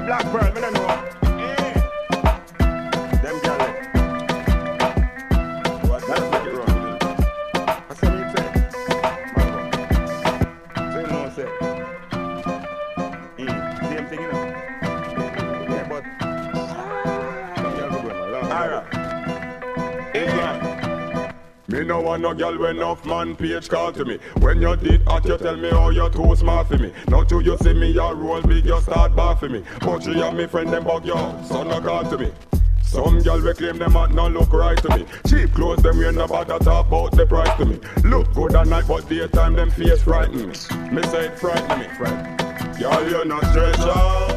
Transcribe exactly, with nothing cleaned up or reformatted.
Black Pearl, me don't know. Eh. Them girl. What? That's make it wrong. That's what you say. So you know say. Mm. Same thing, you know. Yeah, but. Alright. England. Me no want no girl when enough man page call to me. When you did hot, you tell me how you too smart for me. Now till you see me, you roll big, you start bar for me. But you and me friend them bug you, so no call to me. Some girl we claim them at no look right to me. Cheap clothes them wear no bother talk about the price to me. Look good at night, but daytime them face frighten me. Me say it frighten me, friend. Girl you not stretch out.